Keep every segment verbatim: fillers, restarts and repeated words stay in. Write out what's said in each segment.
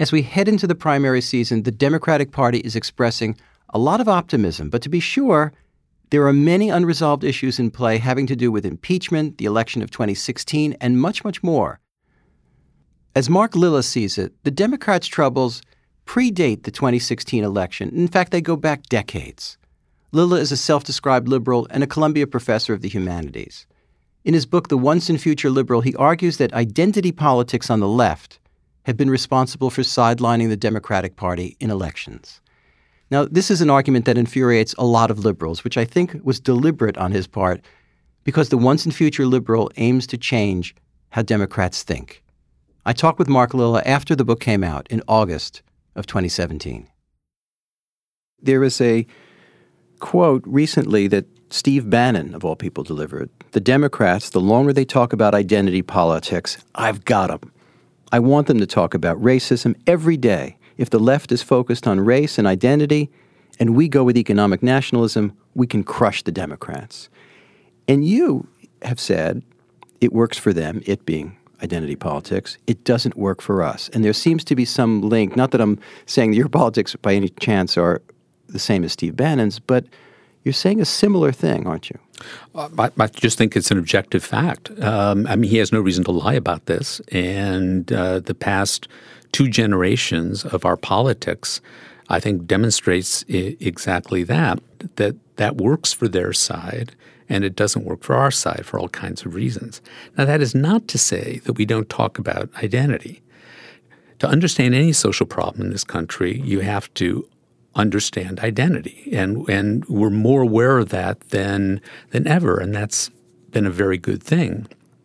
As we head into the primary season, the Democratic Party is expressing a lot of optimism, but to be sure, there are many unresolved issues in play having to do with impeachment, the election of twenty sixteen, and much, much more. As Mark Lilla sees it, the Democrats' troubles predate the twenty sixteen election. In fact, they go back decades. Lilla is a self-described liberal and a Columbia professor of the humanities. In his book, The Once and Future Liberal, he argues that identity politics on the left have been responsible for sidelining the Democratic Party in elections. Now, this is an argument that infuriates a lot of liberals, which I think was deliberate on his part, because the Once and Future Liberal aims to change how Democrats think. I talked with Mark Lilla after the book came out in August of twenty seventeen. There is a quote recently that Steve Bannon, of all people, delivered. The Democrats, the longer they talk about identity politics, I've got them. I want them to talk about racism every day. If the left is focused on race and identity, and we go with economic nationalism, we can crush the Democrats. And you have said it works for them, it being identity politics. It doesn't work for us. And there seems to be some link, not that I'm saying that your politics by any chance are the same as Steve Bannon's, but you're saying a similar thing, aren't you? Uh, I, I just think it's an objective fact. Um, I mean, he has no reason to lie about this. And uh, the past two generations of our politics, I think, demonstrates I- exactly that, that that works for their side and it doesn't work for our side for all kinds of reasons. Now, that is not to say that we don't talk about identity. To understand any social problem in this country, you have to understand identity. And and we're more aware of that than than ever, and that's been a very good thing.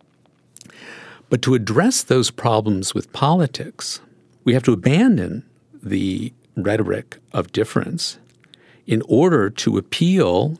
But to address those problems with politics, we have to abandon the rhetoric of difference in order to appeal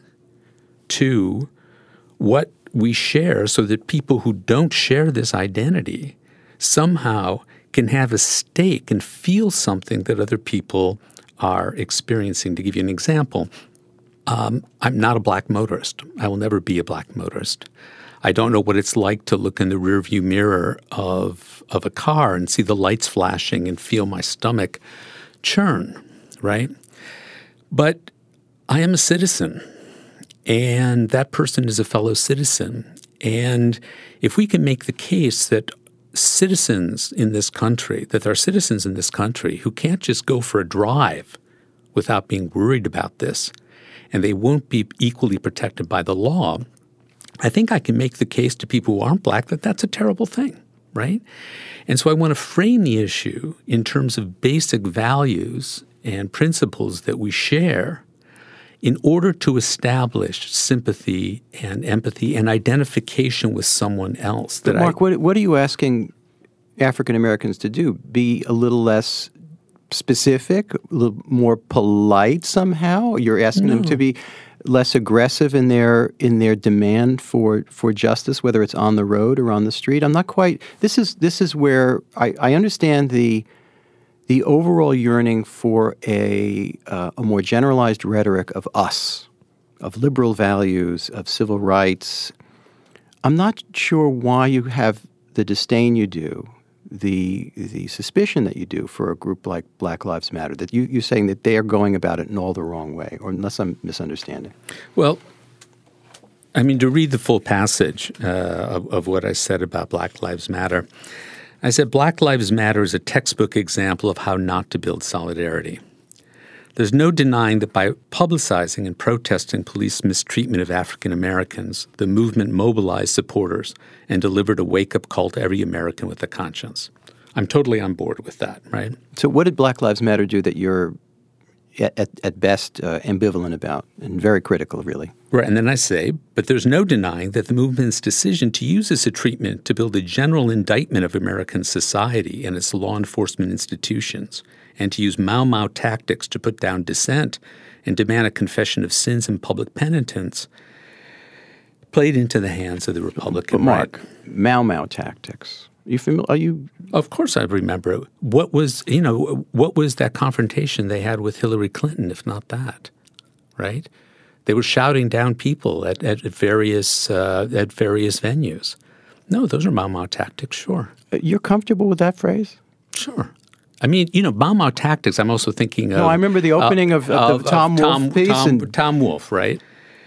to what we share so that people who don't share this identity somehow can have a stake and feel something that other people are experiencing. To give you an example, um, I'm not a black motorist. I will never be a black motorist. I don't know what it's like to look in the rearview mirror of of a car and see the lights flashing and feel my stomach churn, right? But I am a citizen, and that person is a fellow citizen. And if we can make the case that citizens in this country, that there are citizens in this country who can't just go for a drive without being worried about this, and they won't be equally protected by the law, I think I can make the case to people who aren't black that that's a terrible thing, right? And so I want to frame the issue in terms of basic values and principles that we share in order to establish sympathy and empathy and identification with someone else. But Mark, I, what, what are you asking African Americans to do? Be a little less specific, a little more polite somehow? You're asking no. them to be less aggressive in their in their demand for, for justice, whether it's on the road or on the street? I'm not quite – this is this is where I, I understand the – the overall yearning for a uh, a more generalized rhetoric of us, of liberal values, of civil rights. I'm not sure why you have the disdain you do, the the suspicion that you do for a group like Black Lives Matter, that you, you're saying that they are going about it in all the wrong way, or unless I'm misunderstanding. Well, I mean, to read the full passage uh, of, of what I said about Black Lives Matter, I said, Black Lives Matter is a textbook example of how not to build solidarity. There's no denying that by publicizing and protesting police mistreatment of African Americans, the movement mobilized supporters and delivered a wake-up call to every American with a conscience. I'm totally on board with that, right? So what did Black Lives Matter do that you're at, at best uh, ambivalent about and very critical, really? Right, and then I say, but there's no denying that the movement's decision to use this treatment to build a general indictment of American society and its law enforcement institutions, and to use Mau Mau tactics to put down dissent and demand a confession of sins and public penitence, played into the hands of the Republican but Mark, right. Mau Mau tactics. Are you familiar? Are you? Of course I remember. What was, you know, what was that confrontation they had with Hillary Clinton, if not that, right? They were shouting down people at, at various uh, at various venues. No, those are Mau Mau tactics, sure. You're comfortable with that phrase? Sure. I mean, you know, Mau Mau Tactics, I'm also thinking of— No, I remember the opening uh, of, of, of the Tom of Wolfe Tom, piece. Tom, and Tom Wolfe, right?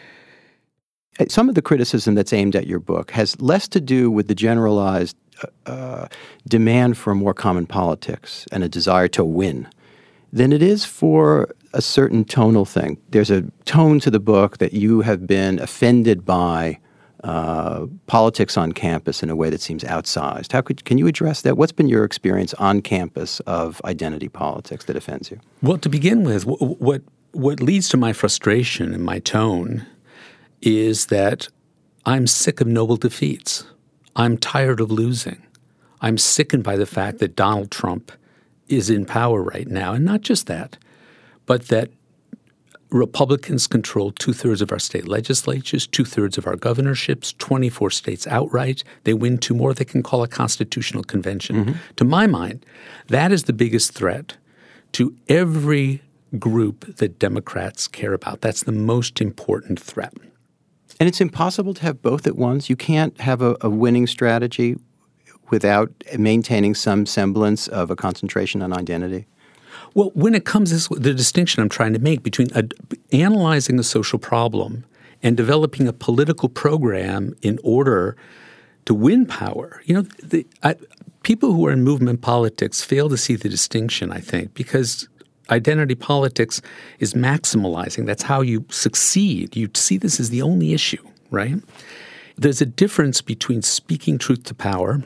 Some of the criticism that's aimed at your book has less to do with the generalized uh, demand for more common politics and a desire to win than it is for a certain tonal thing. There's a tone to the book that you have been offended by uh, politics on campus in a way that seems outsized. How could can you address that? What's been your experience on campus of identity politics that offends you? Well, to begin with, what what leads to my frustration and my tone is that I'm sick of noble defeats. I'm tired of losing. I'm sickened by the fact that Donald Trump is in power right now. And not just that, but that Republicans control two-thirds of our state legislatures, two-thirds of our governorships, twenty-four states outright. They win two more. They can call a constitutional convention. Mm-hmm. To my mind, that is the biggest threat to every group that Democrats care about. That's the most important threat. And it's impossible to have both at once. You can't have a, a winning strategy without maintaining some semblance of a concentration on identity. Well, when it comes to the distinction I'm trying to make between a, analyzing a social problem and developing a political program in order to win power, you know, the, I, people who are in movement politics fail to see the distinction, I think, because identity politics is maximalizing. That's how you succeed. You see this as the only issue, right? There's a difference between speaking truth to power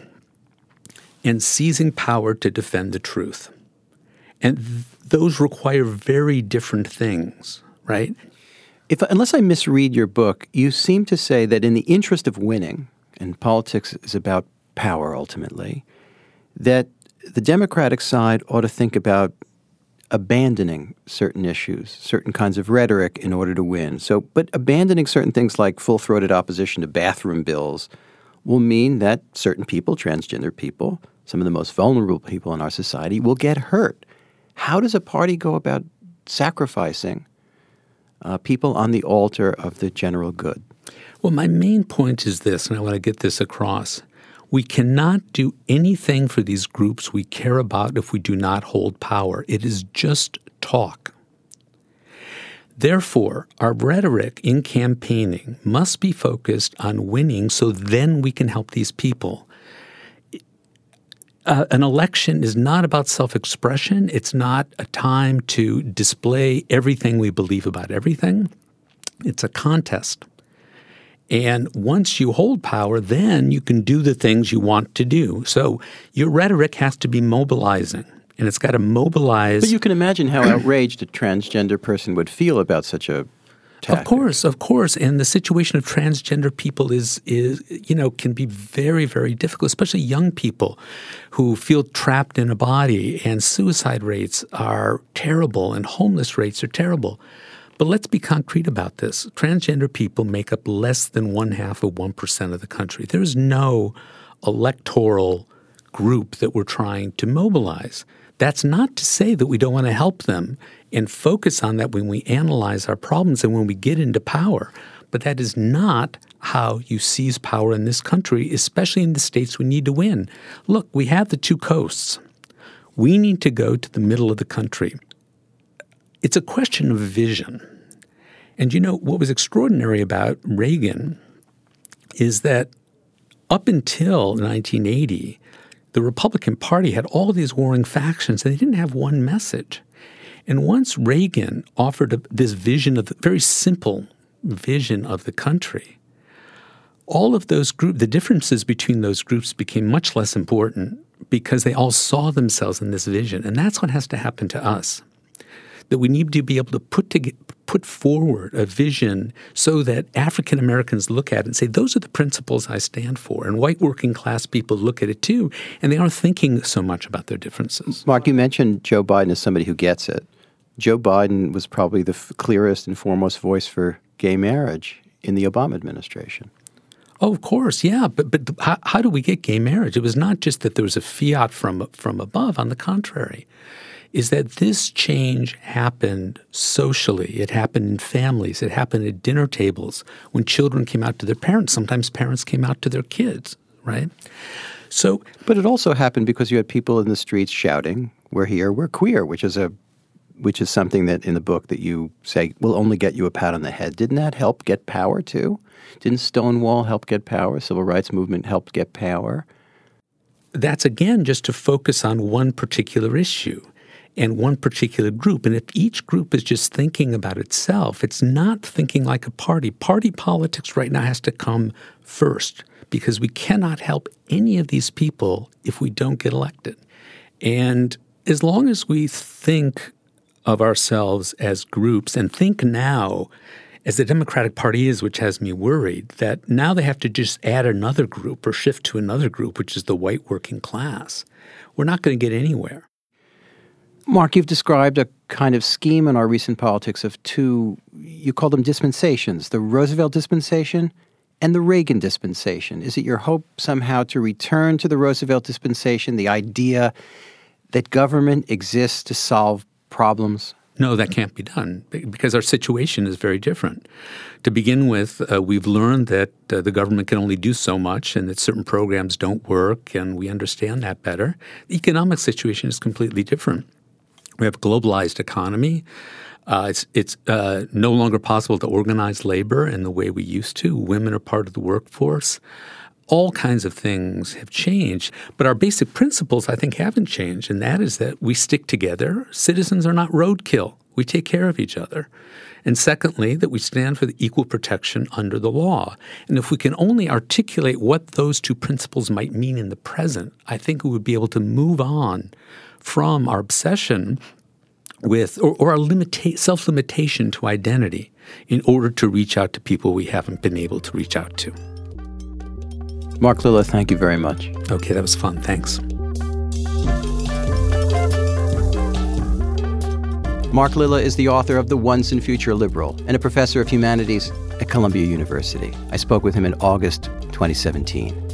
and seizing power to defend the truth. And th- those require very different things, right? If, unless I misread your book, you seem to say that in the interest of winning, and politics is about power ultimately, that the Democratic side ought to think about abandoning certain issues, certain kinds of rhetoric in order to win. So, but abandoning certain things like full-throated opposition to bathroom bills will mean that certain people, transgender people, some of the most vulnerable people in our society, will get hurt. How does a party go about sacrificing uh, people on the altar of the general good? Well, my main point is this, and I want to get this across. We cannot do anything for these groups we care about if we do not hold power. It is just talk. Therefore, our rhetoric in campaigning must be focused on winning so then we can help these people. Uh, an election is not about self-expression. It's not a time to display everything we believe about everything. It's a contest. And once you hold power, then you can do the things you want to do. So your rhetoric has to be mobilizing, and it's got to mobilize. But you can imagine how outraged a transgender person would feel about such a tactic. Of course, of course. And the situation of transgender people is, is, you know, can be very, very difficult, especially young people who feel trapped in a body, and suicide rates are terrible and homeless rates are terrible. But let's be concrete about this. Transgender people make up less than one half of one percent of the country. There is no electoral group that we're trying to mobilize. That's not to say that we don't want to help them and focus on that when we analyze our problems and when we get into power. But that is not how you seize power in this country, especially in the states we need to win. Look, we have the two coasts. We need to go to the middle of the country. It's a question of vision. And you know, what was extraordinary about Reagan is that up until nineteen eighty, the Republican Party had all these warring factions, and they didn't have one message. And once Reagan offered a, this vision of the very simple vision of the country, all of those groups, the differences between those groups became much less important because they all saw themselves in this vision. And that's what has to happen to us. That we need to be able to put to put forward a vision so that African Americans look at it and say, those are the principles I stand for. And white working class people look at it too, and they aren't thinking so much about their differences. Mark, you mentioned Joe Biden as somebody who gets it. Joe Biden was probably the f- clearest and foremost voice for gay marriage in the Obama administration. Oh, of course, yeah. But but how, how do we get gay marriage? It was not just that there was a fiat from from above. On the contrary, is that this change happened socially. It happened in families. It happened at dinner tables when children came out to their parents. Sometimes parents came out to their kids, right? So, but it also happened because you had people in the streets shouting, "We're here, we're queer," which is a which is something that in the book that you say will only get you a pat on the head. Didn't that help get power too? Didn't Stonewall help get power? Civil rights movement helped get power? That's, again, just to focus on one particular issue and one particular group. And if each group is just thinking about itself, it's not thinking like a party. Party politics right now has to come first because we cannot help any of these people if we don't get elected. And as long as we think of ourselves as groups and think now, as the Democratic Party is, which has me worried, that now they have to just add another group or shift to another group, which is the white working class, we're not going to get anywhere. Mark, you've described a kind of scheme in our recent politics of two, you call them dispensations, the Roosevelt dispensation and the Reagan dispensation. Is it your hope somehow to return to the Roosevelt dispensation, the idea that government exists to solve problems? No, that can't be done because our situation is very different. To begin with, uh, we've learned that uh, the government can only do so much and that certain programs don't work, and we understand that better. The economic situation is completely different. We have a globalized economy. Uh, it's it's uh, no longer possible to organize labor in the way we used to. Women are part of the workforce. All kinds of things have changed, but our basic principles, I think, haven't changed, and that is that we stick together. Citizens are not roadkill. We take care of each other. And secondly, that we stand for the equal protection under the law. And if we can only articulate what those two principles might mean in the present, I think we would be able to move on from our obsession with or, or our limita- self-limitation to identity in order to reach out to people we haven't been able to reach out to. Mark Lilla, thank you very much. Okay, that was fun. Thanks. Mark Lilla is the author of The Once and Future Liberal and a professor of humanities at Columbia University. I spoke with him in August twenty seventeen.